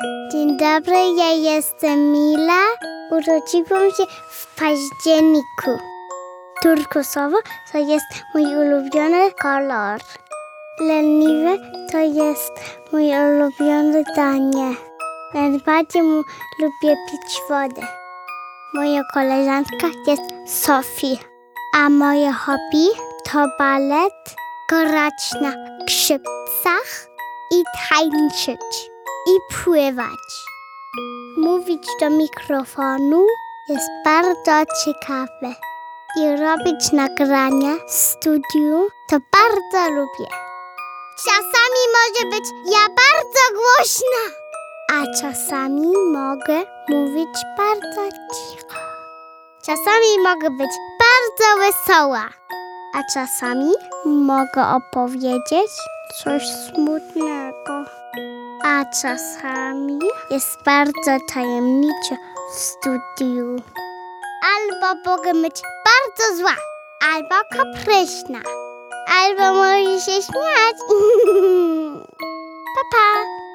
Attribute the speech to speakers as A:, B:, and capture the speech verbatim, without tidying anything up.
A: Dzień dobry, ja jestem Mila. Urodziłam się w październiku. Turkusowo to jest mój ulubiony kolor. Leniwy to jest mój ulubione danie. Najbardziej mu lubię pić wodę. Moja koleżanka jest Sofia, a moje hobby to balet, grać na skrzypcach i tańczyć i pływać. Mówić do mikrofonu jest bardzo ciekawe i robić nagrania w studiu to bardzo lubię. Czasami może być ja bardzo głośna, a czasami mogę mówić bardzo cicho. Czasami mogę być bardzo wesoła, a czasami mogę opowiedzieć coś smutnego. A czasami jest bardzo tajemniczo w studiu. Albo mogę być bardzo zła, albo kapryśna, albo może się śmiać. Pa, pa.